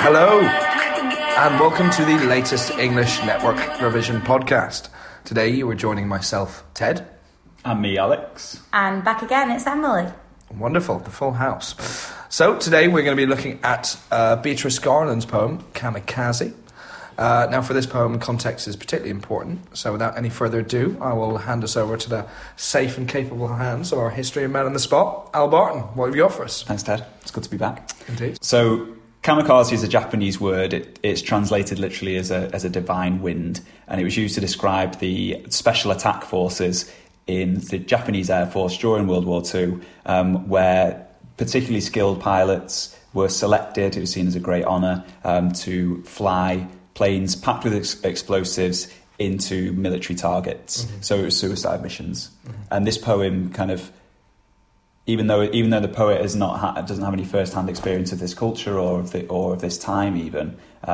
Hello, and welcome to the latest English Network Revision podcast. Today you are joining myself, Ted. And me, Alex. And back again, it's Emily. Wonderful, the full house. So today we're going to be looking at Beatrice Garland's poem, Kamikaze. Now for this poem, context is particularly important, so without any further ado, I will hand us over to the safe and capable hands of our history man on the spot, Al Barton. What have you got for us? Thanks, Ted. It's good to be back. Indeed. So, kamikaze is a Japanese word. It's translated literally as a divine wind, and it was used to describe the special attack forces in the Japanese Air Force during World War II, where particularly skilled pilots were selected. It was seen as a great honour to fly planes packed with explosives into military targets. Mm-hmm. So it was suicide missions. Mm-hmm. And this poem kind of, even though the poet has doesn't have any first-hand experience of this culture or of this time even,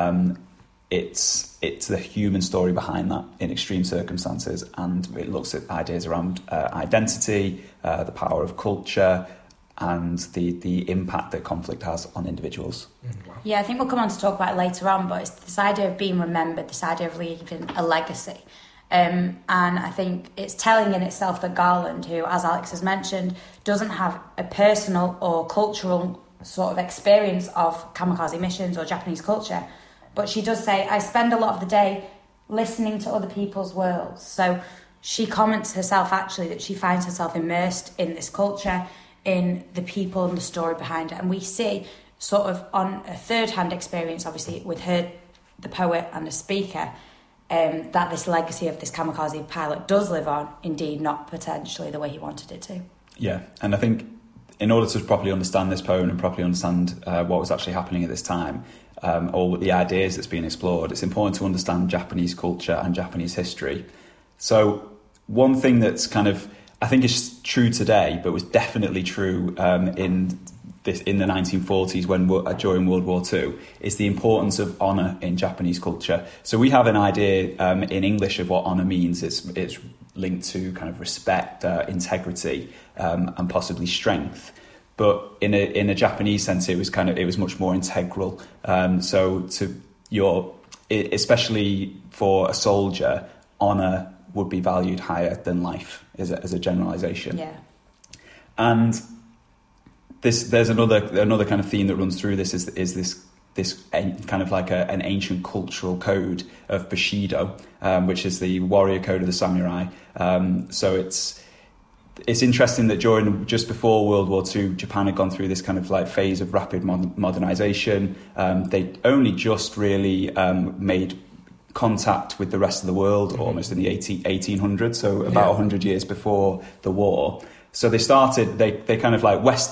it's the human story behind that in extreme circumstances, and it looks at ideas around identity, the power of culture, and the impact that conflict has on individuals. Wow. Yeah, I think we'll come on to talk about it later on, but it's this idea of being remembered, this idea of leaving a legacy. And I think it's telling in itself that Garland, who, as Alex has mentioned, doesn't have a personal or cultural sort of experience of kamikaze missions or Japanese culture, but she does say, I spend a lot of the day listening to other people's worlds. So she comments herself actually that she finds herself immersed in this culture, in the people and the story behind it. And we see sort of on a third-hand experience, obviously, with her, the poet and the speaker, that this legacy of this kamikaze pilot does live on, indeed not potentially the way he wanted it to. Yeah, and I think in order to properly understand this poem and properly understand what was actually happening at this time, or the ideas that's being explored, it's important to understand Japanese culture and Japanese history. So one thing that's kind of, I think is true today, but was definitely true in the 1940s during World War II, is the importance of honour in Japanese culture. So we have an idea in English of what honour means. It's linked to kind of respect, integrity, and possibly strength. But in a Japanese sense, it was much more integral. Especially for a soldier, honour would be valued higher than life as a generalisation. Yeah. And there's another kind of theme that runs through this is this kind of like an ancient cultural code of Bushido, which is the warrior code of the samurai. So it's interesting that just before World War II, Japan had gone through this kind of like phase of rapid modernisation. They only just really made contact with the rest of the world almost in the 1800s, so about 100 years before the war. So they kind of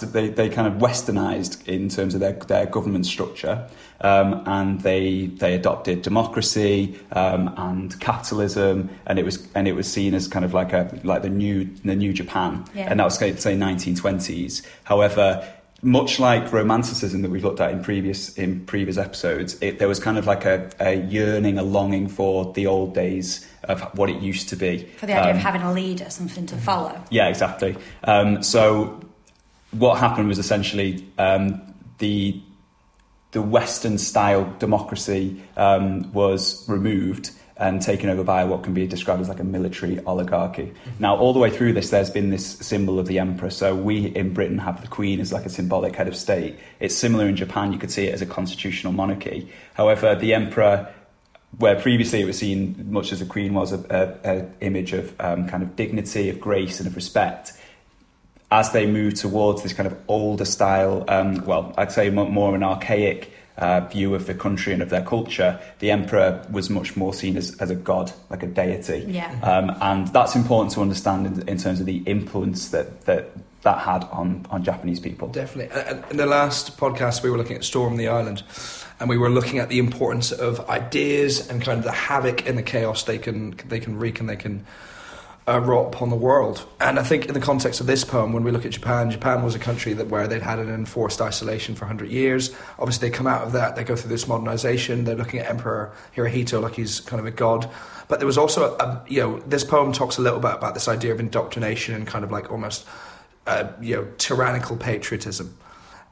westernized in terms of their government structure, and they adopted democracy and capitalism, and it was seen as kind of like the new Japan, and that was say 1920s. However, much like romanticism that we've looked at in previous episodes, there was kind of like a yearning, a longing for the old days of what it used to be. For the idea of having a leader, something to follow. Yeah, exactly. So what happened was essentially the Western-style democracy was removed and taken over by what can be described as like a military oligarchy. Mm-hmm. Now, all the way through this, there's been this symbol of the emperor. So we in Britain have the Queen as like a symbolic head of state. It's similar in Japan. You could see it as a constitutional monarchy. However, the emperor, where previously it was seen much as the Queen was a image of kind of dignity, of grace and of respect, as they moved towards this kind of older style, I'd say more an archaic view of the country and of their culture, the emperor was much more seen as a god, like a deity. Yeah. And that's important to understand in terms of the influence that had on Japanese people. Definitely. In the last podcast, we were looking at Storm the Island, and we were looking at the importance of ideas and kind of the havoc and the chaos they can wreak and they can wrought upon the world. And I think in the context of this poem, when we look at Japan was a country where they'd had an enforced isolation for 100 years. Obviously, they come out of that, they go through this modernization, they're looking at Emperor Hirohito like he's kind of a god. But there was also, this poem talks a little bit about this idea of indoctrination and kind of like almost, tyrannical patriotism.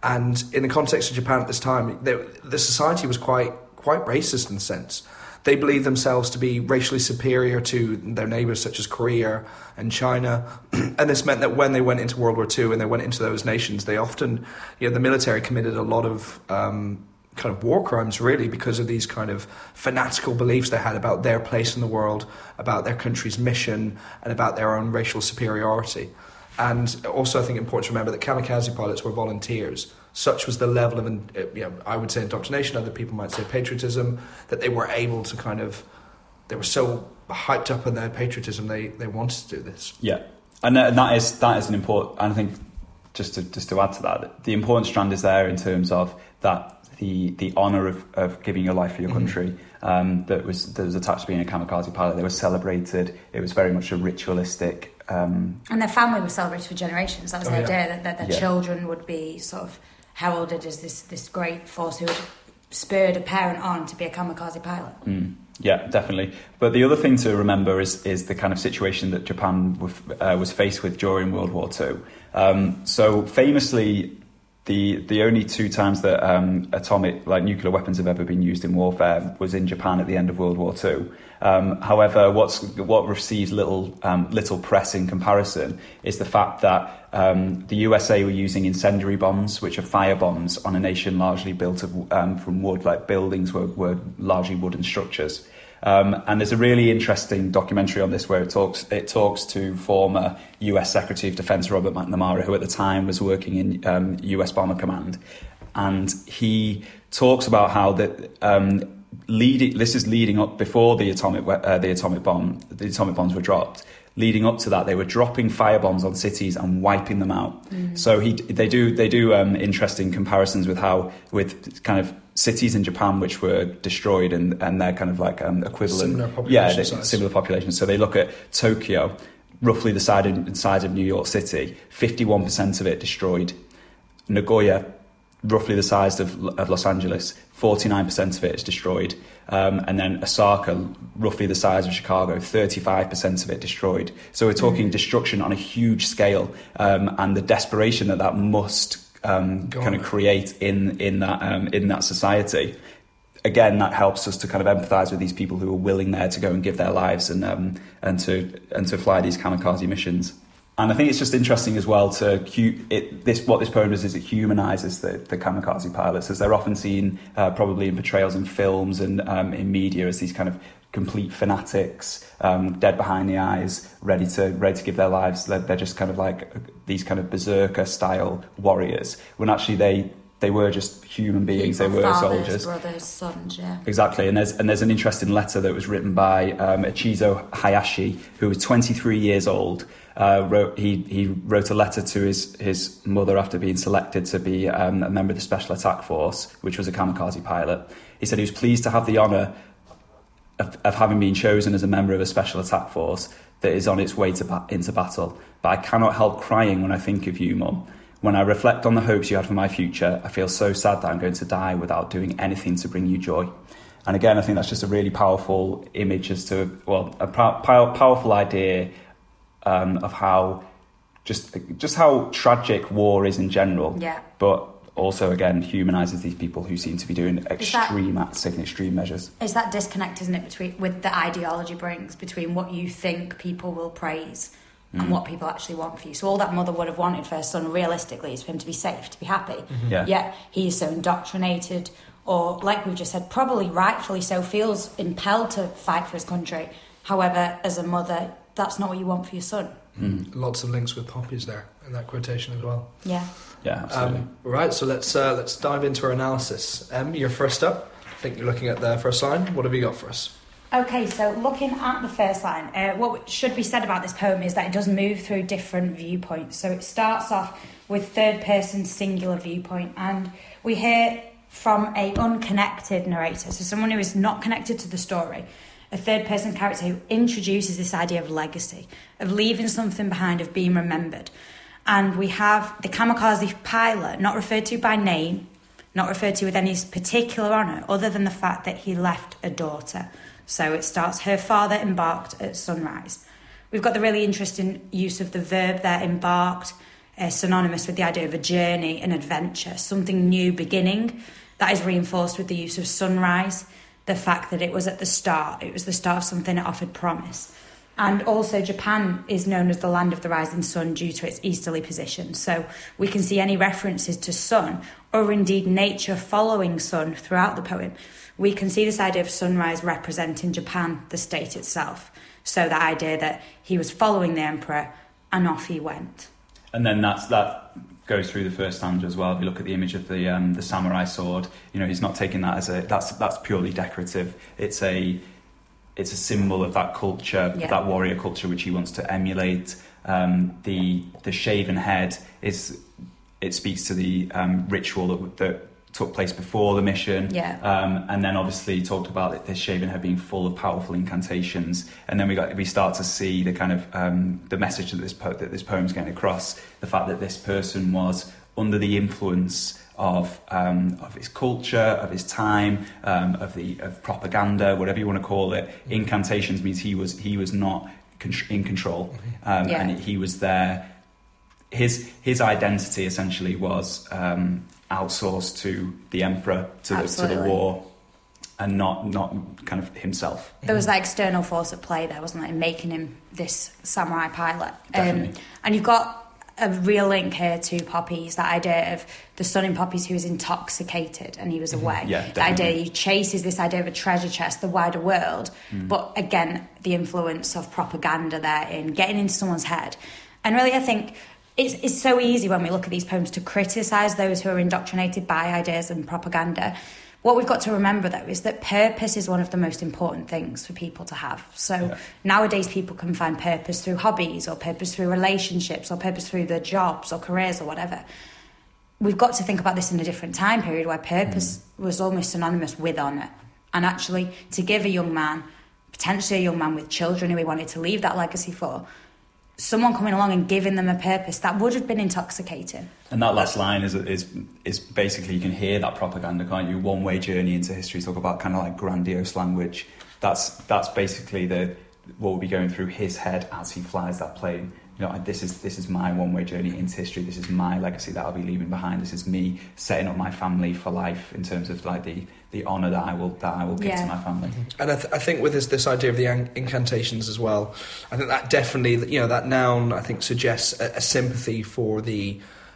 And in the context of Japan at this time, the society was quite racist in a sense. They believed themselves to be racially superior to their neighbours such as Korea and China. And this meant that when they went into World War II and they went into those nations, they often, the military committed a lot of kind of war crimes, really, because of these kind of fanatical beliefs they had about their place in the world, about their country's mission, and about their own racial superiority. And also I think it's important to remember that kamikaze pilots were volunteers. Such was the level of, I would say indoctrination, other people might say patriotism, that they were able to they were so hyped up in their patriotism, they wanted to do this. Yeah, and that is an important, and I think just to add to that, the important strand is there in terms of that the honour of giving your life for your country, that was attached to being a kamikaze pilot. They were celebrated. It was very much a ritualistic. And their family was celebrated for generations. That was the idea that their children would be sort of heralded as this great force who had spurred a parent on to be a kamikaze pilot. Yeah, definitely. But the other thing to remember is the kind of situation that Japan was faced with during World War II. So famously, the only two times that atomic, like nuclear weapons, have ever been used in warfare was in Japan at the end of World War II. However, what receives little press in comparison is the fact that the USA were using incendiary bombs, which are fire bombs, on a nation largely built from wood. Like buildings were largely wooden structures. And there's a really interesting documentary on this where it talks to former US Secretary of Defense Robert McNamara, who at the time was working in US Bomber Command, and he talks about how that this is leading up before the atomic bombs were dropped. Leading up to that, they were dropping firebombs on cities and wiping them out. So they do interesting comparisons with kind of cities in Japan which were destroyed and they're kind of like equivalent. Similar population. So they look at Tokyo, roughly the size of New York City, 51% of it destroyed. Nagoya, roughly the size of Los Angeles, 49% of it is destroyed. And then Osaka, roughly the size of Chicago, 35% of it destroyed. So we're talking destruction on a huge scale, and the desperation that must kind of create in that society. Again, that helps us to kind of empathise with these people who are willing there to go and give their lives and to fly these kamikaze missions. And I think it's just interesting as well what this poem does is it humanises the kamikaze pilots, as they're often seen probably in portrayals in films and in media as these kind of complete fanatics, dead behind the eyes, ready to give their lives. They're just kind of like these kind of berserker style warriors, when actually they were just human beings. They were fathers, soldiers, brothers, sons. Yeah, exactly. And there's an interesting letter that was written by Ichizo Hayashi, who was 23 years old. He wrote a letter to his mother after being selected to be a member of the Special Attack Force, which was a kamikaze pilot. He said he was pleased to have the honour of having been chosen as a member of a Special Attack Force that is on its way into battle. But I cannot help crying when I think of you, Mum. When I reflect on the hopes you had for my future, I feel so sad that I'm going to die without doing anything to bring you joy. And again, I think that's just a really powerful image as to, a powerful idea of how just how tragic war is in general. Yeah. But also, again, humanises these people who seem to be doing taking extreme measures. It's that disconnect, isn't it, with the ideology brings between what you think people will praise and what people actually want for you. So all that mother would have wanted for her son, realistically, is for him to be safe, to be happy. Yeah. Yet he is so indoctrinated, or, like we've just said, probably rightfully so, feels impelled to fight for his country. However, as a mother, that's not what you want for your son. Lots of links with poppies there in that quotation as well. Yeah. Yeah, absolutely. Right, so let's dive into our analysis. You're first up. I think you're looking at the first line. What have you got for us? Okay, so looking at the first line, what should be said about this poem is that it does move through different viewpoints. So it starts off with third-person singular viewpoint, and we hear from a unconnected narrator, so someone who is not connected to the story, a third-person character who introduces this idea of legacy, of leaving something behind, of being remembered. And we have the kamikaze pilot, not referred to by name, not referred to with any particular honour, other than the fact that he left a daughter. So it starts, her father embarked at sunrise. We've got the really interesting use of the verb there, embarked, synonymous with the idea of a journey, an adventure, something new beginning. That is reinforced with the use of sunrise, the fact that it was at the start. It was the start of something that offered promise. And also Japan is known as the land of the rising sun due to its easterly position. So we can see any references to sun, or indeed nature following sun, throughout the poem. We can see this idea of sunrise representing Japan, the state itself. So the idea that he was following the emperor and off he went. And then that goes through the first stanza as well. If you look at the image of the samurai sword, he's not taking that as that's purely decorative. It's a symbol of that culture, that warrior culture, which he wants to emulate. The shaven head it speaks to the ritual that took place before the mission. And then obviously he talked about this shaven head being full of powerful incantations. And then we start to see the kind of the message that this poem's getting across, the fact that this person was under the influence of his culture, of his time, of propaganda, whatever you want to call it. Incantations means he was not in control, and he was there. His identity essentially was outsourced to the emperor, to the war, and not kind of himself. There was that external force at play there, wasn't there, in making him this samurai pilot. And you've got a real link here to Poppies, that idea of the son in Poppies who was intoxicated and he was away. The idea he chases this idea of a treasure chest, the wider world, but again, the influence of propaganda there in getting into someone's head. And really, I think it's so easy when we look at these poems to criticise those who are indoctrinated by ideas and propaganda. What we've got to remember, though, is that purpose is one of the most important things for people to have. So nowadays people can find purpose through hobbies, or purpose through relationships, or purpose through their jobs or careers or whatever. We've got to think about this in a different time period where purpose was almost synonymous with honour. And actually, to give a young man, potentially a young man with children who he wanted to leave that legacy for, someone coming along and giving them a purpose, that would have been intoxicating. And that last line is basically, you can hear that propaganda, can't you? One-way journey into history. Talk about kind of like grandiose language. That's basically what will be going through his head as he flies that plane. This is my one-way journey into history. This is my legacy that I'll be leaving behind. This is me setting up my family for life in terms of like the honour that I will give to my family. And I think with this idea of the incantations as well, I think that definitely, that noun I think suggests a sympathy for the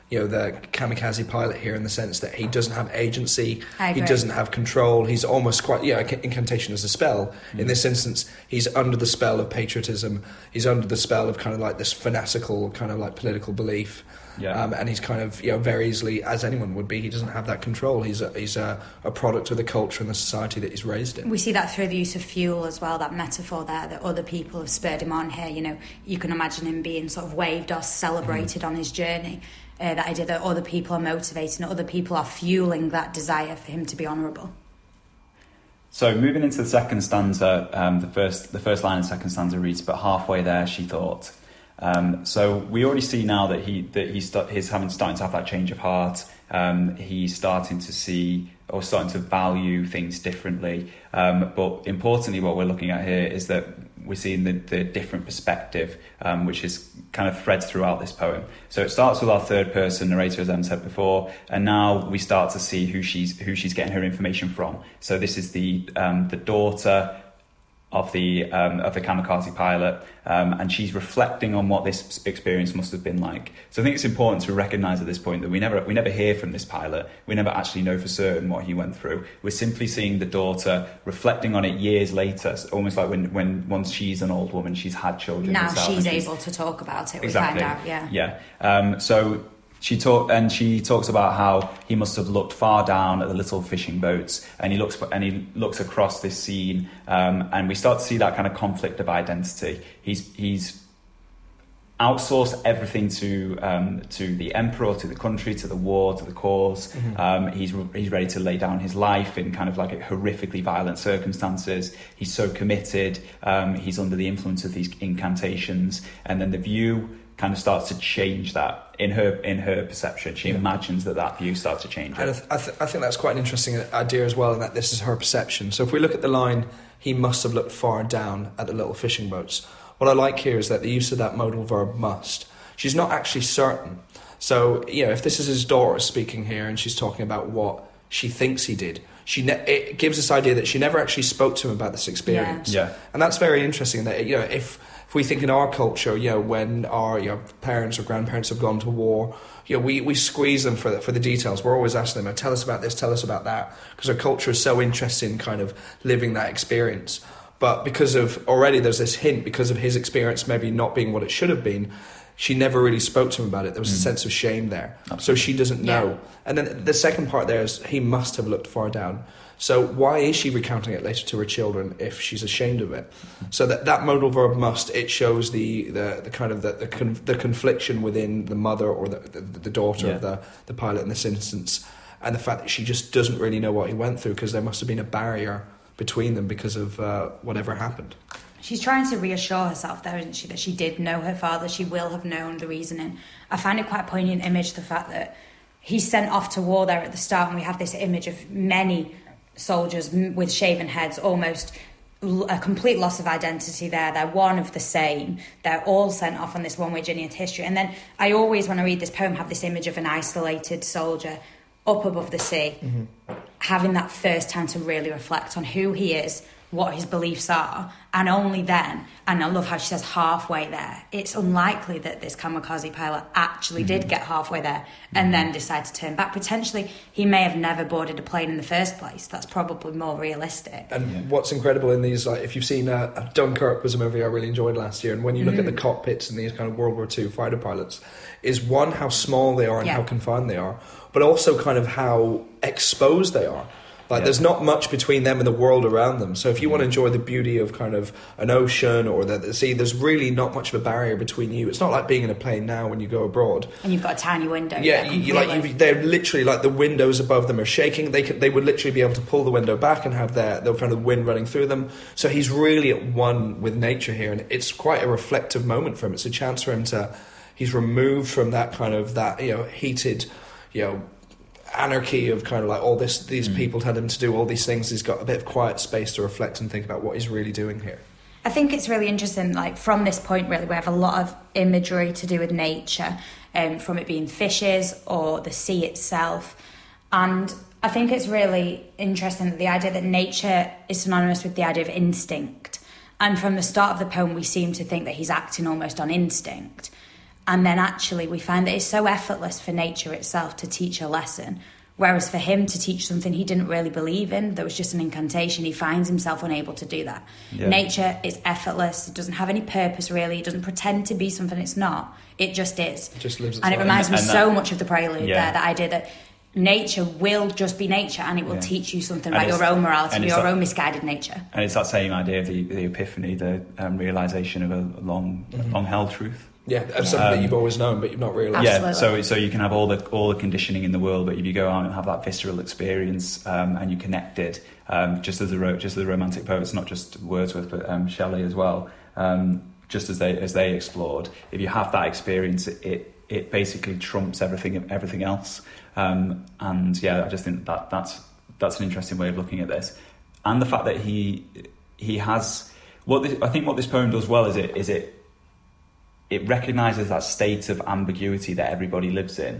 kamikaze pilot here, in the sense that he doesn't have agency, he doesn't have control, he's almost quite, incantation is a spell. In this instance, he's under the spell of patriotism, he's under the spell of kind of like this fanatical kind of like political belief. And he's kind of, very easily, as anyone would be, he doesn't have that control. He's a product of the culture and the society that he's raised in. We see that through the use of fuel as well, that metaphor there, that other people have spurred him on here. You can imagine him being sort of waved or celebrated on his journey. That idea that other people are motivating, other people are fueling that desire for him to be honourable. So moving into the second stanza, the first line of the second stanza reads, "But halfway there she thought." So we already see now that he's starting to have that change of heart. He's starting to see or starting to value things differently. But importantly, what we're looking at here is that we're seeing the different perspective, which is kind of threads throughout this poem. So it starts with our third person narrator, as Em said before, and now we start to see who she's getting her information from. So this is the daughter of the kamikaze pilot, and she's reflecting on what this experience must have been like. So I think it's important to recognise at this point that we never hear from this pilot. We never actually know for certain what he went through. We're simply seeing the daughter reflecting on it years later, almost like when once she's an old woman, she's had children. Now she's able to talk about it. Exactly. We find out, So she talks about how he must have looked far down at the little fishing boats, and he looks across this scene, and we start to see that kind of conflict of identity. He's outsourced everything to the emperor, to the country, to the war, to the cause. He's ready to lay down his life in kind of like horrifically violent circumstances. He's so committed. He's under the influence of these incantations, and then the view kind of starts to change that in her perception. She imagines that view starts to change. And I think that's quite an interesting idea as well, in that this is her perception. So if we look at the line, "He must have looked far down at the little fishing boats," what I like here is that the use of that modal verb "must." She's not actually certain. So, if this is his daughter speaking here and she's talking about what she thinks he did, it gives this idea that she never actually spoke to him about this experience. Yeah. And that's very interesting that, if we think in our culture, when our parents or grandparents have gone to war, we squeeze them for the details. We're always asking them, tell us about this, tell us about that, because our culture is so interested in kind of living that experience. But because of, already there's this hint, because of his experience maybe not being what it should have been, she never really spoke to him about it. There was a sense of shame there. Absolutely. So she doesn't know. Yeah. And then the second part there is he must have looked far down. So why is she recounting it later to her children if she's ashamed of it? So that modal verb must, it shows the kind of the confliction within the mother or the daughter of the pilot in this instance, and the fact that she just doesn't really know what he went through because there must have been a barrier between them because of whatever happened. She's trying to reassure herself there, isn't she, that she did know her father, she will have known the reasoning. I find it quite a poignant image, the fact that he's sent off to war there at the start, and we have this image of many soldiers with shaven heads, almost a complete loss of identity there. They're one of the same. They're all sent off on this one-way journey into history. And then I always, when I read this poem, have this image of an isolated soldier up above the sea, having that first time to really reflect on who he is, what his beliefs are, and only then, and I love how she says halfway there, it's unlikely that this kamikaze pilot actually did get halfway there and then decide to turn back. Potentially he may have never boarded a plane in the first place. That's probably more realistic. And what's incredible in these, like, if you've seen Dunkirk was a movie I really enjoyed last year, and when you look at the cockpits in these kind of World War II fighter pilots, is one, how small they are and how confined they are, but also kind of how exposed they are. Like, there's not much between them and the world around them. So if you want to enjoy the beauty of kind of an ocean or the sea, there's really not much of a barrier between you. It's not like being in a plane now when you go abroad. And you've got a tiny window. Yeah, they're literally, like, the windows above them are shaking. They would literally be able to pull the window back and have the kind of wind running through them. So he's really at one with nature here, and it's quite a reflective moment for him. It's a chance for him he's removed from that kind of heated, anarchy of kind of like all these people tell him to do all these things. He's got a bit of quiet space to reflect and think about what he's really doing here. I think it's really interesting, like, from this point really, we have a lot of imagery to do with nature, from it being fishes or the sea itself. And I think it's really interesting that the idea that nature is synonymous with the idea of instinct. And from the start of the poem, we seem to think that he's acting almost on instinct. And then actually we find that it's so effortless for nature itself to teach a lesson, whereas for him to teach something he didn't really believe in, that was just an incantation, he finds himself unable to do that. Yeah. Nature is effortless, it doesn't have any purpose really, it doesn't pretend to be something it's not, it just is. It just lives its and life. It reminds me so much of the Prelude there, that idea that nature will just be nature and it will teach you something about your own morality, your own misguided nature. And it's that same idea of the epiphany, the realisation of a long-held truth. Yeah, of something that you've always known, but you've not realised. Absolutely. Yeah, so you can have all the conditioning in the world, but if you go out and have that visceral experience and you connect it, just as the romantic poets, not just Wordsworth, but Shelley as well, just as they explored, if you have that experience, it basically trumps everything else. And I just think that's an interesting way of looking at this, and the fact that he has I think what this poem does well is it recognises that state of ambiguity that everybody lives in.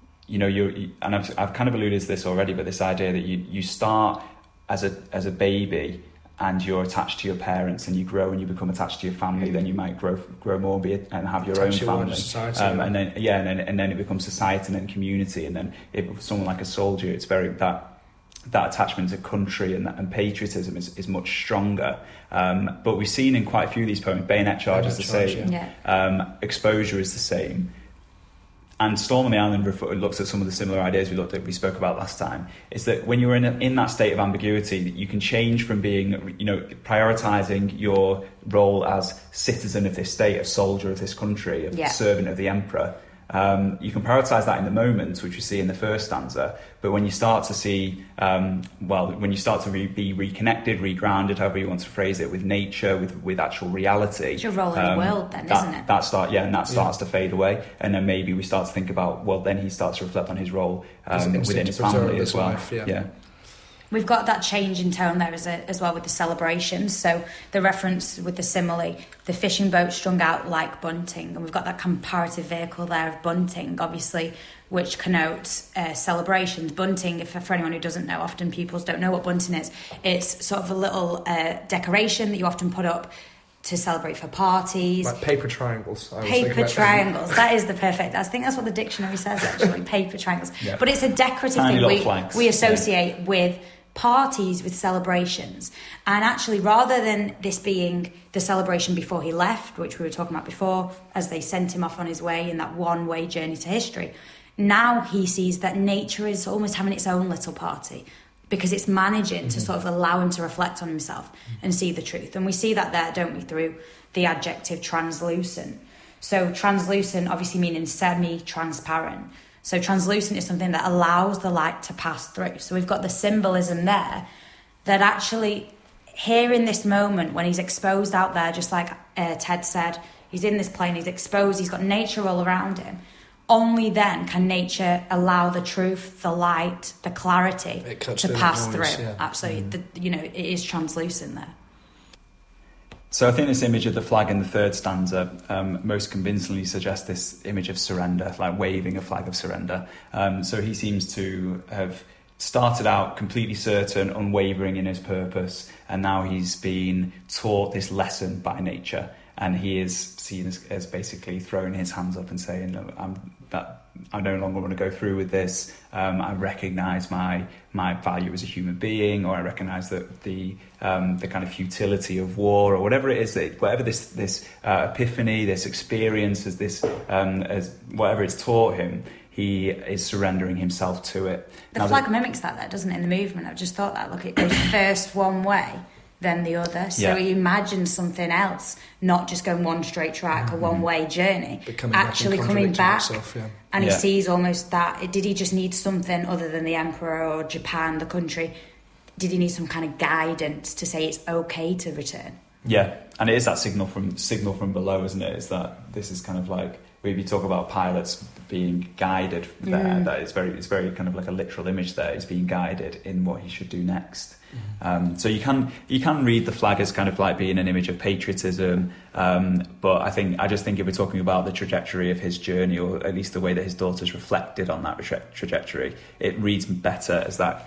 And I've kind of alluded to this already, but this idea that you start as a baby and you're attached to your parents, and you grow and you become attached to your family. Then you might grow more and have your own family, and then it becomes society and then community, and then if someone like a soldier, it's very that attachment to country and patriotism is much stronger. But we've seen in quite a few of these poems, Bayonet Charge is the same, Exposure is the same. And Storm on the Island looks at some of the similar ideas we spoke about last time. Is that when you're in that state of ambiguity, you can change from being, prioritising your role as citizen of this state, a soldier of this country, a servant of the emperor. You can prioritise that in the moment, which we see in the first stanza, but when you start to see, when you start to be reconnected, regrounded, however you want to phrase it, with nature, with actual reality. It's your role in the world then, isn't it? That starts to fade away, and then maybe we start to think about, then he starts to reflect on his role within his family as well. Life, We've got that change in tone there as well with the celebrations. So the reference with the simile, the fishing boat strung out like bunting, and we've got that comparative vehicle there of bunting, obviously, which connotes celebrations. Bunting, for anyone who doesn't know, often pupils don't know what bunting is. It's sort of a little decoration that you often put up to celebrate for parties. Like paper triangles. Paper triangles. That is the perfect. I think that's what the dictionary says, actually, paper triangles. Yeah. But it's a decorative Tiny thing little flags. we associate with parties, with celebrations. And actually, rather than this being the celebration before he left, which we were talking about before, as they sent him off on his way in that one-way journey to history, now he sees that nature is almost having its own little party, because it's managing to sort of allow him to reflect on himself and see the truth. And we see that there, don't we, through the adjective translucent. So translucent obviously meaning semi-transparent. So translucent is something that allows the light to pass through. So we've got the symbolism there that actually here in this moment when he's exposed out there, just like Ted said, he's in this plane, he's exposed, he's got nature all around him. Only then can nature allow the truth, the light, the clarity to pass through. Yeah. Absolutely. It is translucent there. So I think this image of the flag in the third stanza most convincingly suggests this image of surrender, like waving a flag of surrender. So he seems to have started out completely certain, unwavering in his purpose, and now he's been taught this lesson by nature, and he is seen as basically throwing his hands up and saying, "No, I no longer want to go through with this. I recognise my value as a human being, or I recognise that the kind of futility of war, or whatever it is, whatever this epiphany, this experience, as whatever it's taught him, he is surrendering himself to it." The flag mimics that, though, doesn't it? In the movement, I've just thought that. Look, it goes first one way, then the other. So he imagines something else, not just going one straight track, a one-way journey, actually coming back. Himself, yeah. And he sees almost that. Did he just need something other than the emperor or Japan, the country? Did he need some kind of guidance to say it's okay to return? Yeah, and it is that signal from below, isn't it? Is that this is kind of like, when you talk about pilots being guided there, that it's very kind of like a literal image there. He's being guided in what he should do next. So you can read the flag as kind of like being an image of patriotism, but I just think if we're talking about the trajectory of his journey, or at least the way that his daughter's reflected on that trajectory, it reads better as that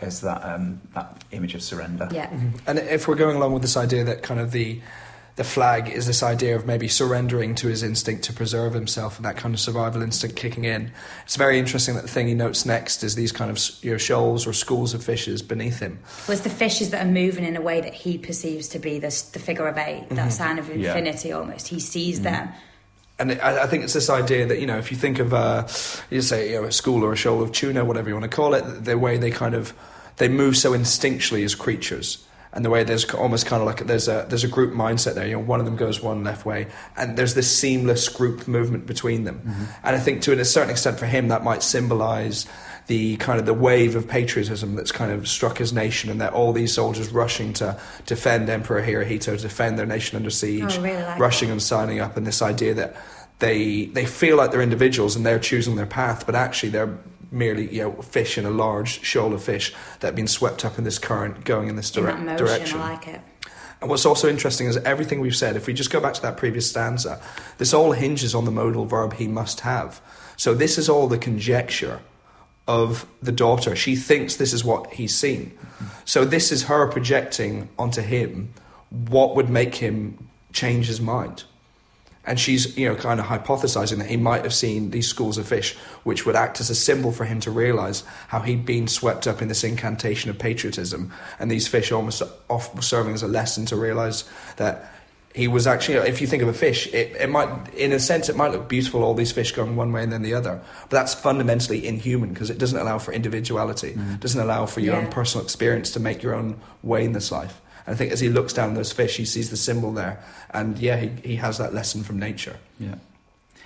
image of surrender. Yeah. And if we're going along with this idea that kind of the flag is this idea of maybe surrendering to his instinct to preserve himself, and that kind of survival instinct kicking in. It's very interesting that the thing he notes next is these kind of shoals or schools of fishes beneath him. Well, it's the fishes that are moving in a way that he perceives to be the figure of eight, that sign of infinity almost. He sees them. And I think it's this idea that, if you think of, a school or a shoal of tuna, whatever you want to call it, the way they move so instinctually as creatures. And the way there's almost kind of like there's a group mindset there. One of them goes one left way, and there's this seamless group movement between them. And I think to a certain extent for him that might symbolise the kind of the wave of patriotism that's kind of struck his nation, and that all these soldiers rushing to defend Emperor Hirohito, to defend their nation under siege, rushing and signing up, and this idea that they feel like they're individuals and they're choosing their path, but actually they're merely fish in a large shoal of fish that have been swept up in this current going in this direction. I like it. And what's also interesting is everything we've said, if we just go back to that previous stanza, this all hinges on the modal verb he must have. So this is all the conjecture of the daughter. She thinks this is what he's seen. So this is her projecting onto him what would make him change his mind. And she's, kind of hypothesizing that he might have seen these schools of fish, which would act as a symbol for him to realize how he'd been swept up in this incantation of patriotism. And these fish almost serving as a lesson to realize that he was actually, if you think of a fish, it might, in a sense, it might look beautiful, all these fish going one way and then the other. But that's fundamentally inhuman, because it doesn't allow for individuality. It doesn't allow for your own personal experience to make your own way in this life. And I think as he looks down those fish, he sees the symbol there. And he has that lesson from nature. Yeah.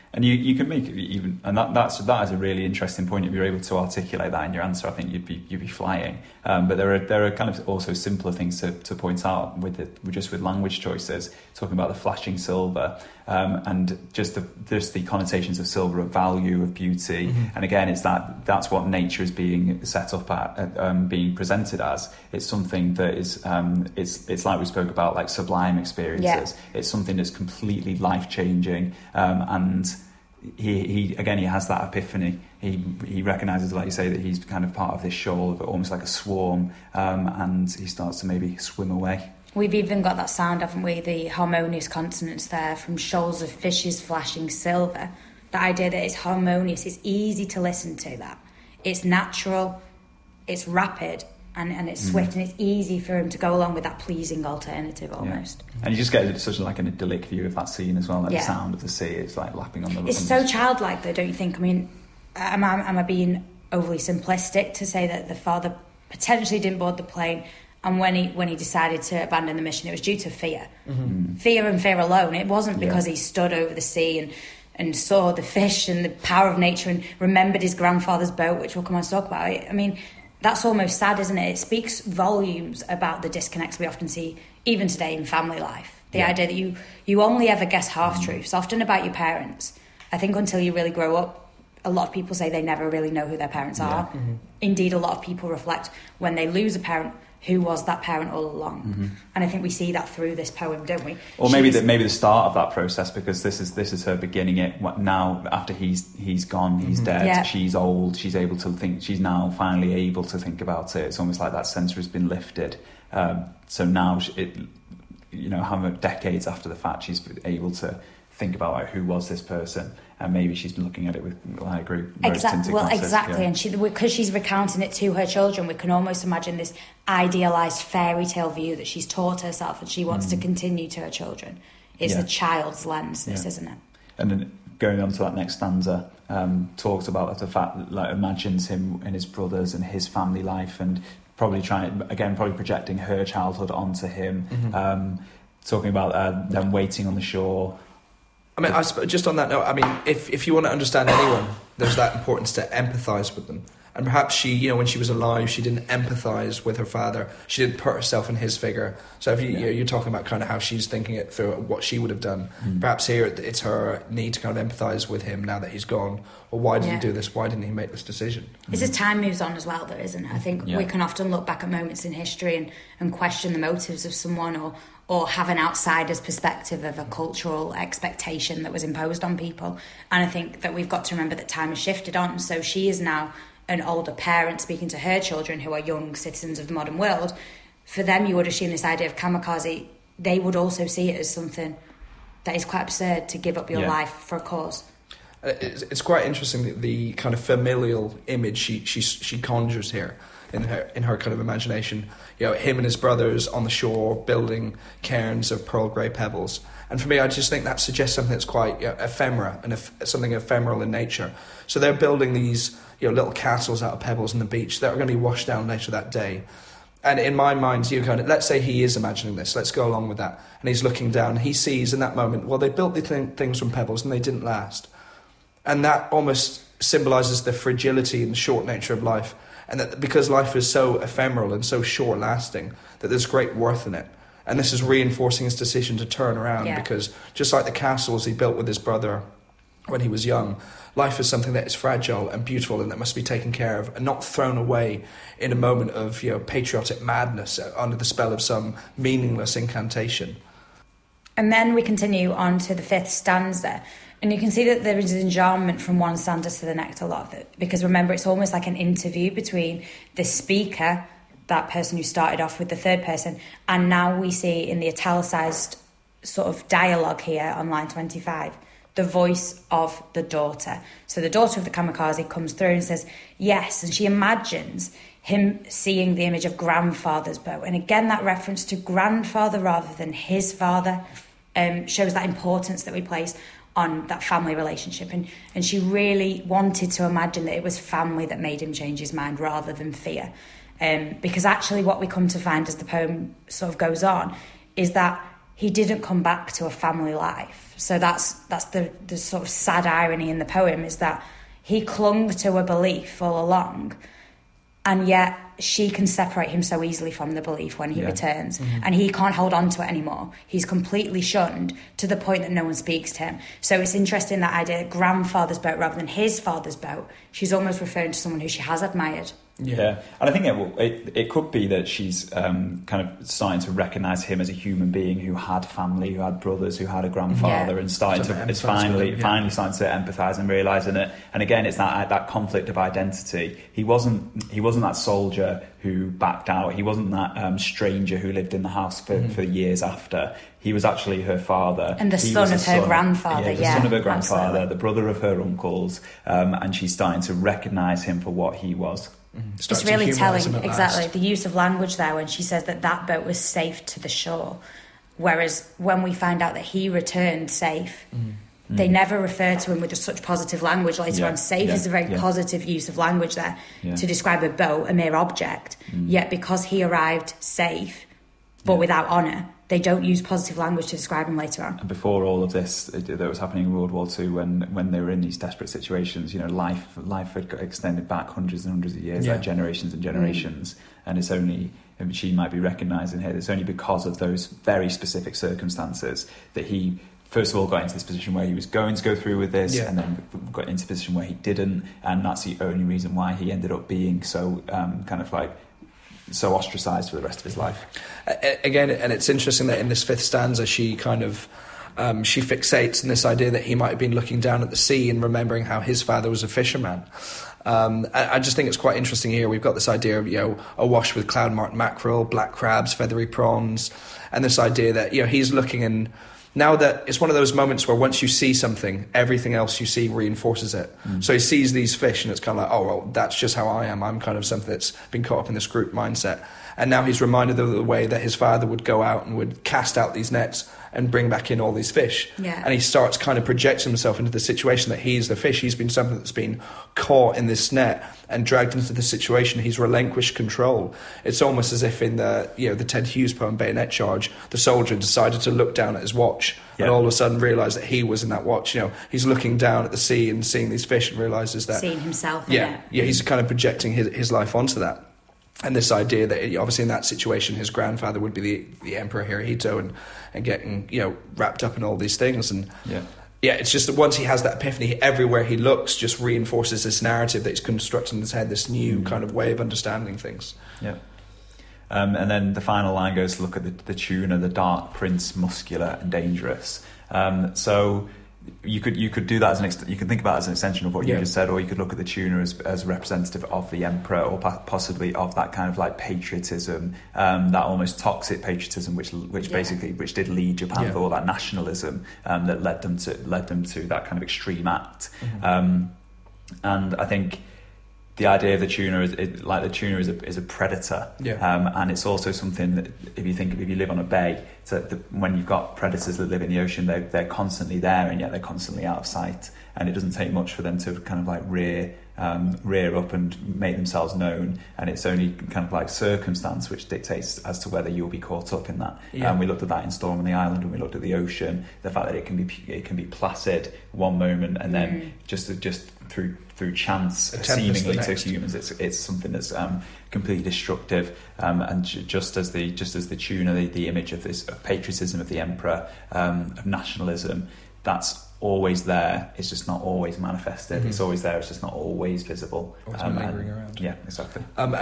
And you can make it even, and that is a really interesting point. If you're able to articulate that in your answer, I think you'd be flying. But there are kind of also simpler things to point out with language choices. Talking about the flashing silver, and just the connotations of silver, of value, of beauty. Mm-hmm. And again, that's what nature is being set up at, being presented as. It's something that is it's like we spoke about, like sublime experiences. Yeah. It's something that's completely life changing, and he has that epiphany. He recognises, like you say, that he's kind of part of this shoal, but almost like a swarm, and he starts to maybe swim away. We've even got that sound, haven't we? The harmonious consonants there, from shoals of fishes flashing silver. The idea that it's harmonious, it's easy to listen to. That it's natural, it's rapid, and it's swift, and it's easy for him to go along with that pleasing alternative almost. Yeah. And you just get such like an idyllic view of that scene as well, like the sound of the sea. It's like lapping on the. It's so childlike, though, don't you think? I mean, am I being overly simplistic to say that the father potentially didn't board the plane, and when he decided to abandon the mission, it was due to fear, fear and fear alone. It wasn't because he stood over the sea and saw the fish and the power of nature and remembered his grandfather's boat, which we'll come on to talk about. I mean, that's almost sad, isn't it? It speaks volumes about the disconnects we often see, even today, in family life. The idea that you only ever guess half-truths, often about your parents. I think until you really grow up, a lot of people say they never really know who their parents are. Mm-hmm. Indeed, a lot of people reflect when they lose a parent, who was that parent all along? Mm-hmm. And I think we see that through this poem, don't we? Or maybe the start of that process, because this is her beginning it now. After he's gone, he's dead. She's old. She's able to think. She's now finally able to think about it. It's almost like that censor has been lifted. So now however decades after the fact, she's able to think about, like, who was this person, and maybe she's been looking at it with, I agree, exactly. And because she's recounting it to her children, we can almost imagine this idealised fairy tale view that she's taught herself and she wants to continue to her children. It's the child's lens, isn't it? And then going on to that next stanza, talks about the fact that, like, imagines him and his brothers and his family life, and probably projecting her childhood onto him. Talking about them waiting on the shore. I mean, just on that note, I mean, if you want to understand anyone, there's that importance to empathise with them. And perhaps she, when she was alive, she didn't empathise with her father. She didn't put herself in his figure. So if you're talking about kind of how she's thinking it through, what she would have done. Perhaps here it's her need to kind of empathise with him now that he's gone. Or why did he do this? Why didn't he make this decision? It's as time moves on as well, though, isn't it? I think we can often look back at moments in history and question the motives of someone, or have an outsider's perspective of a cultural expectation that was imposed on people. And I think that we've got to remember that time has shifted on. So she is now an older parent speaking to her children, who are young citizens of the modern world. For them, you would assume this idea of kamikaze, they would also see it as something that is quite absurd, to give up your life for a cause. It's quite interesting, the kind of familial image she conjures here in her kind of imagination. Him and his brothers on the shore building cairns of pearl grey pebbles. And for me, I just think that suggests something that's quite ephemera, and something ephemeral in nature. So they're building these little castles out of pebbles on the beach that are going to be washed down later that day. And in my mind, let's say he is imagining this. Let's go along with that. And he's looking down. He sees in that moment, well, they built the things from pebbles and they didn't last. And that almost symbolises the fragility and the short nature of life. And that because life is so ephemeral and so short-lasting, that there's great worth in it. And this is reinforcing his decision to turn around, because just like the castles he built with his brother when he was young, life is something that is fragile and beautiful and that must be taken care of and not thrown away in a moment of patriotic madness under the spell of some meaningless incantation. And then we continue on to the fifth stanza. And you can see that there is enjambment from one stanza to the next a lot of it. Because remember, it's almost like an interview between the speaker, that person who started off with the third person, and now we see in the italicised sort of dialogue here on line 25, the voice of the daughter. So the daughter of the kamikaze comes through and says, yes, and she imagines him seeing the image of grandfather's bow. And again, that reference to grandfather rather than his father shows that importance that we place on that family relationship, and she really wanted to imagine that it was family that made him change his mind rather than fear, because actually what we come to find as the poem sort of goes on is that he didn't come back to a family life. So that's the sort of sad irony in the poem, is that he clung to a belief all along, and yet she can separate him so easily from the belief when he returns. And he can't hold on to it anymore. He's completely shunned to the point that no one speaks to him. So it's interesting, that idea, grandfather's boat rather than his father's boat. She's almost referring to someone who she has admired. Yeah, and I think it could be that she's kind of starting to recognise him as a human being who had family, who had brothers, who had a grandfather, and starting to finally starting to empathise and realising it. And again, it's that conflict of identity. He wasn't that soldier who backed out. He wasn't that stranger who lived in the house for years after. He was actually her father. And the son of her grandfather, the son of her grandfather, absolutely. The brother of her uncles, and she's starting to recognise him for what he was. It's really telling, exactly, the use of language there when she says that boat was safe to the shore, whereas when we find out that he returned safe, they never refer to him with such positive language later on. Safe is a very positive use of language there to describe a boat, a mere object, yet because he arrived safe but without honour, they don't use positive language to describe him later on. And before all of this that was happening in World War II, when they were in these desperate situations, life had got extended back hundreds and hundreds of years, like generations and generations. And it's only, she might be recognising here, it's only because of those very specific circumstances that he, first of all, got into this position where he was going to go through with this, and then got into a position where he didn't. And that's the only reason why he ended up being so so ostracised for the rest of his life. Again, and it's interesting that in this fifth stanza she kind of she fixates on this idea that he might have been looking down at the sea and remembering how his father was a fisherman. I just think it's quite interesting here. We've got this idea of awash with cloud-marked mackerel, black crabs, feathery prawns, and this idea that he's looking, and now that it's one of those moments where once you see something, everything else you see reinforces it. So he sees these fish and it's kind of like, oh, well, that's just how I am. I'm kind of something that's been caught up in this group mindset. And now he's reminded of the way that his father would go out and would cast out these nets and bring back in all these fish. Yeah. And he starts kind of projecting himself into the situation that he's the fish. He's been something that's been caught in this net and dragged into the situation. He's relinquished control. It's almost as if in the Ted Hughes poem Bayonet Charge, the soldier decided to look down at his watch and all of a sudden realised that he was in that watch. He's looking down at the sea and seeing these fish and realises that... Seeing himself in it. Yeah, he's kind of projecting his life onto that. And this idea that obviously in that situation his grandfather would be the Emperor Hirohito and getting wrapped up in all these things, and it's just that once he has that epiphany, everywhere he looks just reinforces this narrative that he's constructing in his head, this new kind of way of understanding things. Yeah. And then the final line goes to look at the tuner, the dark prince, muscular and dangerous. So you could do that you could think about it as an extension of what you just said, or you could look at the tuner as representative of the emperor, or possibly of that kind of like patriotism, that almost toxic patriotism which did lead Japan for all that nationalism that led them to that kind of extreme act. And I think the idea of the tuner is a predator, and it's also something that if you live on a bay, when you've got predators that live in the ocean, they're constantly there and yet they're constantly out of sight, and it doesn't take much for them to kind of like rear up and make themselves known, and it's only kind of like circumstance which dictates as to whether you'll be caught up in that. We looked at that in Storm on the Island when we looked at the ocean, the fact that it can be placid one moment and then just through chance, seemingly to humans, it's something that's completely destructive. And just as the tuner, the image of patriotism of the emperor, of nationalism, that's always there. It's just not always manifested. It's always there. It's just not always visible. Always lingering around. Yeah, exactly. And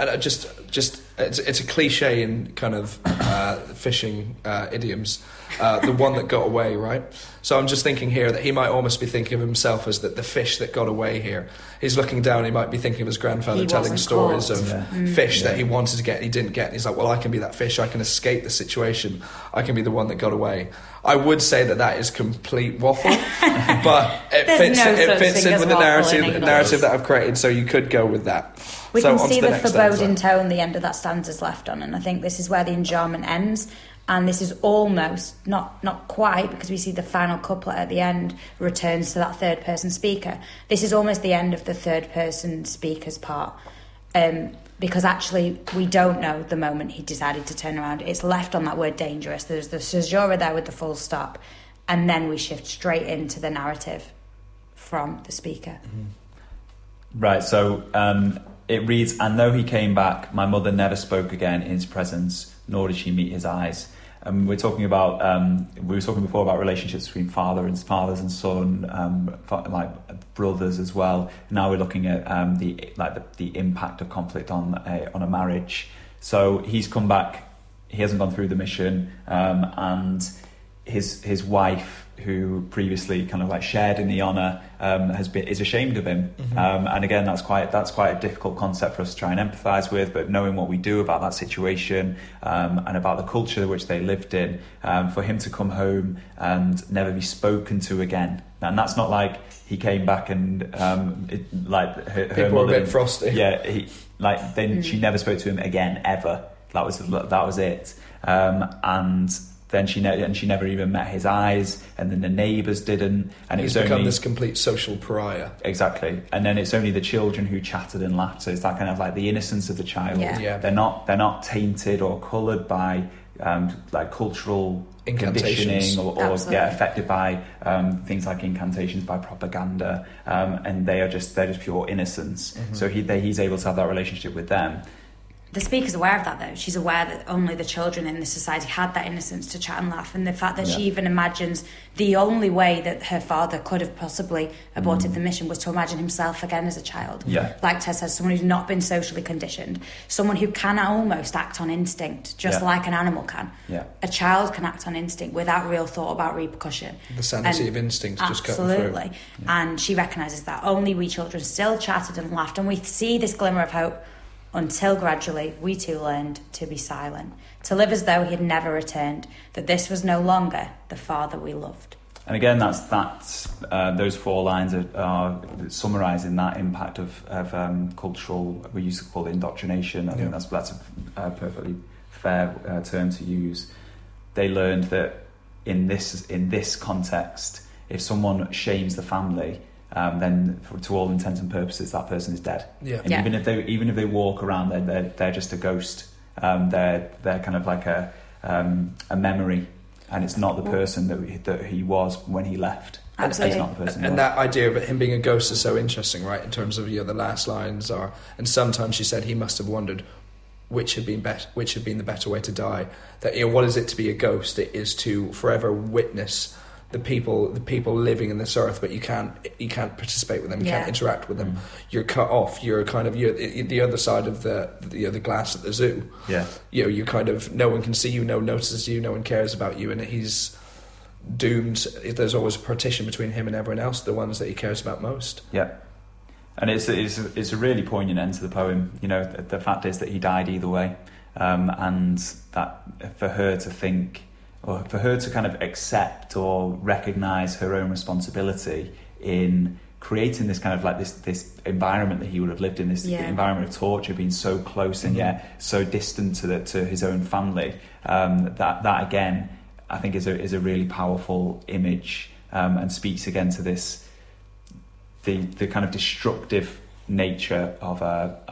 it's a cliche in kind of fishing idioms. The one that got away, right? So I'm just thinking here that he might almost be thinking of himself as the fish that got away here. He's looking down, he might be thinking of his grandfather telling stories of fish that he wanted to get and he didn't get. And he's like, well, I can be that fish, I can escape the situation, I can be the one that got away. I would say that is complete waffle, but it fits in with the narrative that I've created, so you could go with that. We can see the foreboding tone the end of that stanza's left on, and I think this is where the enjambment ends. And this is almost, not quite, because we see the final couplet at the end returns to that third-person speaker. This is almost the end of the third-person speaker's part. because actually we don't know the moment he decided to turn around. It's left on that word dangerous. There's the caesura there with the full stop, and then we shift straight into the narrative from the speaker. Right, so it reads, "And though he came back, my mother never spoke again in his presence, nor did she meet his eyes." We're talking about we were talking before about relationships between fathers and son, like brothers as well. Now we're looking at the impact of conflict on a marriage. So he's come back. He hasn't gone through the mission, and his wife, who previously kind of like shared in the honour, is ashamed of him. And again, that's quite a difficult concept for us to try and empathise with. But knowing what we do about that situation and about the culture which they lived in, for him to come home and never be spoken to again, and that's not like he came back and her people were a bit frosty. Yeah, she never spoke to him again ever. That was it. And then she never even met his eyes, and then the neighbours didn't, and he's become this complete social pariah. Exactly, and then it's only the children who chatted and laughed. So it's that kind of like the innocence of the child. Yeah. They're not tainted or coloured by like cultural conditioning or affected by things like incantations, by propaganda, and they're just pure innocence. So he's able to have that relationship with them. The speaker's aware of that, though. She's aware that only the children in this society had that innocence to chat and laugh, and the fact that she even imagines the only way that her father could have possibly aborted the mission was to imagine himself again as a child. Yeah. Like Tess says, someone who's not been socially conditioned, someone who can almost act on instinct, just like an animal can. Yeah. A child can act on instinct without real thought about repercussion. The sanity of instinct just cut through. Absolutely. And she recognises that only we children still chatted and laughed, and we see this glimmer of hope until gradually we too learned to be silent, to live as though he had never returned, that this was no longer the father we loved. And again, that's those 4 lines are summarising that impact of cultural, we used to call it indoctrination. I think that's a perfectly fair term to use. They learned that in this context, if someone shames the family, then to all intents and purposes that person is dead. And even if they walk around, they're just a ghost. They're kind of like a memory, and it's not the person that he was when he left. Absolutely. It's not the person. And that idea of him being a ghost is so interesting, right? In terms of the last lines are, and sometimes she said he must have wondered which had been the better way to die. That what is it to be a ghost? It is to forever witness the people living in this earth, but you can't participate with them, you can't interact with them. You're cut off. You're kind of the other side of the glass at the zoo. Yeah, you kind of, no one can see you, no one notices you, no one cares about you, and he's doomed. There's always a partition between him and everyone else, the ones that he cares about most. Yeah, and it's a really poignant end to the poem. The fact is that he died either way, and that for her to think, or for her to kind of accept or recognise her own responsibility in creating this kind of like this environment that he would have lived in, this environment of torture, being so close and yet so distant to his own family. That again, I think is a really powerful image, and speaks again to this the kind of destructive nature of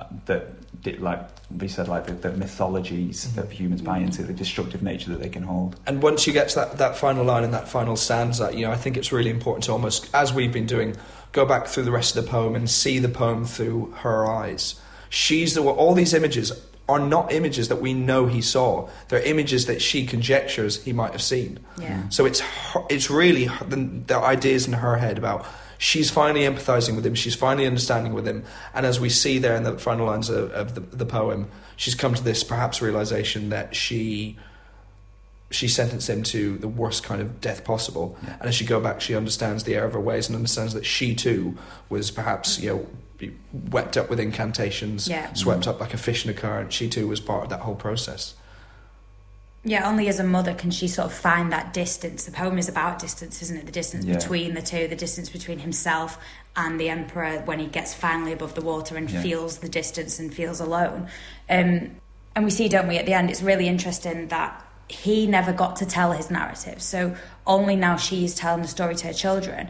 like we said, like the mythologies that humans buy into, the destructive nature that they can hold. And once you get to that final line and that final stanza, I think it's really important to almost, as we've been doing, go back through the rest of the poem and see the poem through her eyes. All these images are not images that we know he saw. They're images that she conjectures he might have seen. Yeah. So it's really the ideas in her head about, she's finally empathising with him, she's finally understanding with him, and as we see there in the final lines of the poem, she's come to this perhaps realisation that she sentenced him to the worst kind of death possible. And as she go back, she understands the error of her ways and understands that she too was perhaps wept up with incantations, swept up like a fish in a current. She too was part of that whole process. Yeah, only as a mother can she sort of find that distance. The poem is about distance, isn't it? The distance between the two, the distance between himself and the emperor when he gets finally above the water and feels the distance and feels alone. And we see, don't we, at the end, it's really interesting that he never got to tell his narrative. So only now she's telling the story to her children.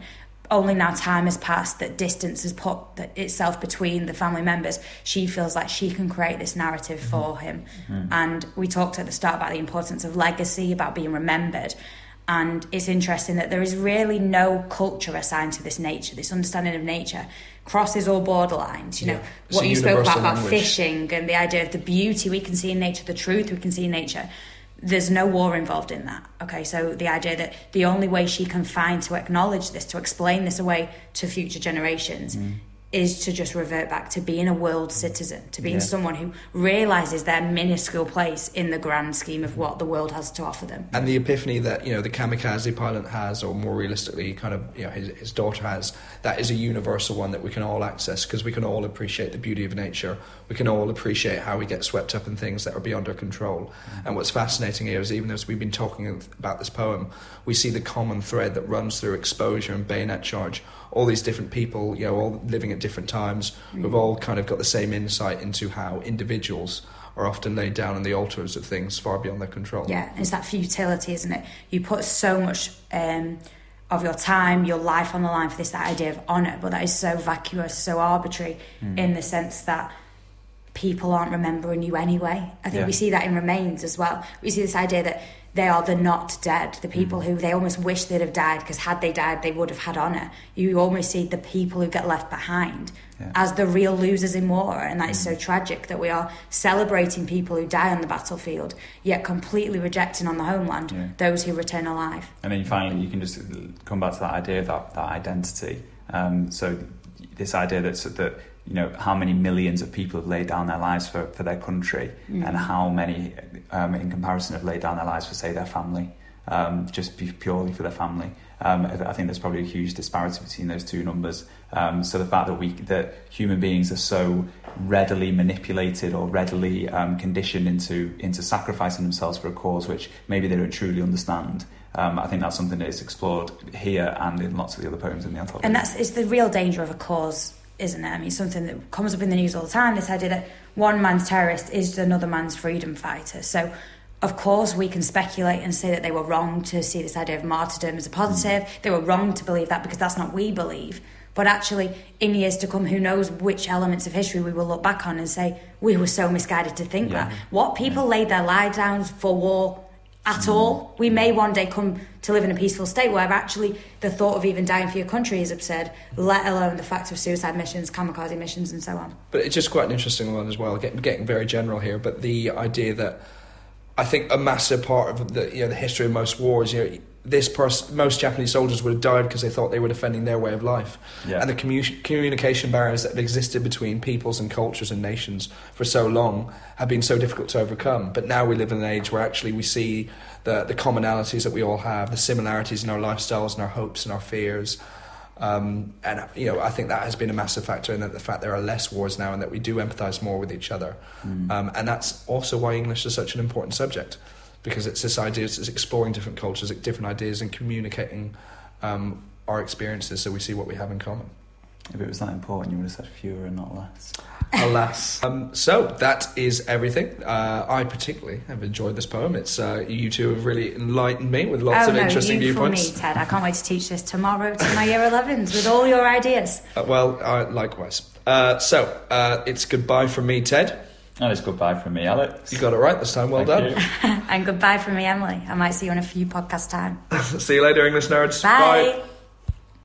only now time has passed, that distance has put itself between the family members, she feels like she can create this narrative for him. And we talked at the start about the importance of legacy, about being remembered. And it's interesting that there is really no culture assigned to this nature. This understanding of nature crosses all borderlines. You know, what you spoke about fishing and the idea of the beauty we can see in nature, the truth we can see in nature. There's no war involved in that. Okay, so the idea that the only way she can find to acknowledge this, to explain this away to future generations, is to just revert back to being a world citizen, to being someone who realises their minuscule place in the grand scheme of what the world has to offer them. And the epiphany that, you know, the kamikaze pilot has, or more realistically, kind of, you know, his daughter has, that is a universal one that we can all access, because we can all appreciate the beauty of nature. We can all appreciate how we get swept up in things that are beyond our control. And what's fascinating here is, even as we've been talking about this poem, we see the common thread that runs through exposure and bayonet charge. All these different people, you know, all living at different times, who've all kind of got the same insight into how individuals are often laid down on the altars of things far beyond their control. Yeah, it's that futility, isn't it? You put so much of your time, your life on the line for this, that idea of honour, but that is so vacuous, so arbitrary, in the sense that people aren't remembering you anyway. I think we see that in Remains as well. We see this idea that they are the not dead, the people who they almost wish they'd have died, because had they died, they would have had honour. You almost see the people who get left behind as the real losers in war, and that is so tragic that we are celebrating people who die on the battlefield, yet completely rejecting on the homeland those who return alive. And then finally, you can just come back to that idea of that identity. So this idea that you know, how many millions of people have laid down their lives for their country, and how many, in comparison, have laid down their lives for, say, their family, just purely for their family. I think there's probably a huge disparity between those two numbers. So the fact that human beings are so readily manipulated or readily conditioned into sacrificing themselves for a cause which maybe they don't truly understand. I think that's something that is explored here and in lots of the other poems in the anthology. And it's the real danger of a cause, isn't it? I mean, something that comes up in the news all the time, this idea that one man's terrorist is another man's freedom fighter. So, of course, we can speculate and say that they were wrong to see this idea of martyrdom as a positive. They were wrong to believe that, because that's not what we believe. But actually, in years to come, who knows which elements of history we will look back on and say, we were so misguided to think that. What people laid their lives down for war at all. We may one day come to live in a peaceful state where actually the thought of even dying for your country is absurd, let alone the fact of suicide missions, kamikaze missions, and so on. But it's just quite an interesting one as well, getting very general here, but the idea that I think a massive part of the history of most wars, most Japanese soldiers would have died because they thought they were defending their way of life. And the communication barriers that have existed between peoples and cultures and nations for so long have been so difficult to overcome. But now we live in an age where actually we see the commonalities that we all have, the similarities in our lifestyles and our hopes and our fears. And I think that has been a massive factor in the fact there are less wars now and that we do empathise more with each other. And that's also why English is such an important subject, because it's this idea, it's exploring different cultures, different ideas, and communicating our experiences so we see what we have in common. If it was that important, you would have said fewer and not less. Alas. So that is everything. I particularly have enjoyed this poem. It's you two have really enlightened me with lots of interesting viewpoints. For me, Ted. I can't wait to teach this tomorrow to my year 11s with all your ideas. Likewise. So it's goodbye from me, Ted. And it's goodbye from me, Alex. You got it right this time. Well Thank done. And goodbye from me, Emily. I might see you in a few podcast time. See you later, English nerds. Bye.